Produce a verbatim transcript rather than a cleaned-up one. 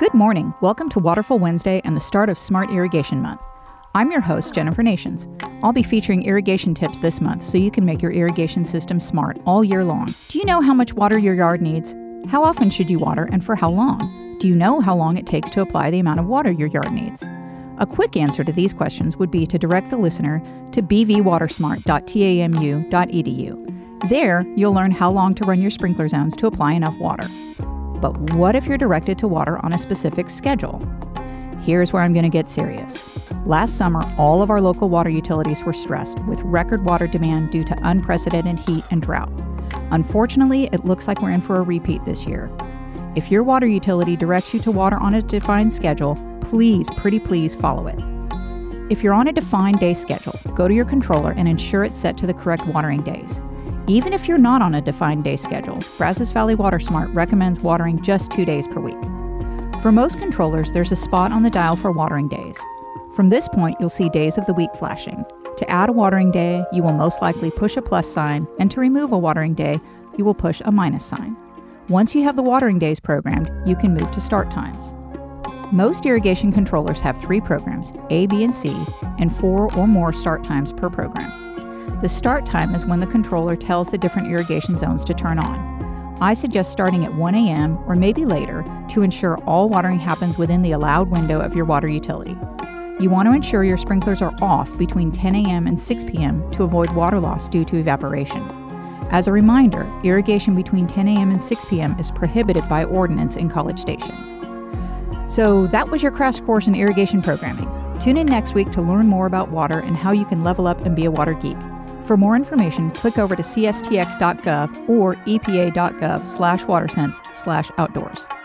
Good morning. Welcome to Waterful Wednesday and the start of Smart Irrigation Month. I'm your host, Jennifer Nations. I'll be featuring irrigation tips this month so you can make your irrigation system smart all year long. Do you know how much water your yard needs? How often should you water and for how long? Do you know how long it takes to apply the amount of water your yard needs? A quick answer to these questions would be to direct the listener to b v water smart dot t a m u dot e d u. There, you'll learn how long to run your sprinkler zones to apply enough water. But what if you're directed to water on a specific schedule? Here's where I'm going to get serious. Last summer, all of our local water utilities were stressed with record water demand due to unprecedented heat and drought. Unfortunately, it looks like we're in for a repeat this year. If your water utility directs you to water on a defined schedule, please, pretty please, follow it. If you're on a defined day schedule, go to your controller and ensure it's set to the correct watering days. Even if you're not on a defined day schedule, Brazos Valley Water Smart recommends watering just two days per week. For most controllers, there's a spot on the dial for watering days. From this point, you'll see days of the week flashing. To add a watering day, you will most likely push a plus sign, and to remove a watering day, you will push a minus sign. Once you have the watering days programmed, you can move to start times. Most irrigation controllers have three programs, A, B, and C, and four or more start times per program. The start time is when the controller tells the different irrigation zones to turn on. I suggest starting at one a.m. or maybe later to ensure all watering happens within the allowed window of your water utility. You want to ensure your sprinklers are off between ten a.m. and six p.m. to avoid water loss due to evaporation. As a reminder, irrigation between ten a.m. and six p.m. is prohibited by ordinance in College Station. So that was your crash course in irrigation programming. Tune in next week to learn more about water and how you can level up and be a water geek. For more information, click over to c s t x dot gov or e p a dot gov slash watersense slash outdoors.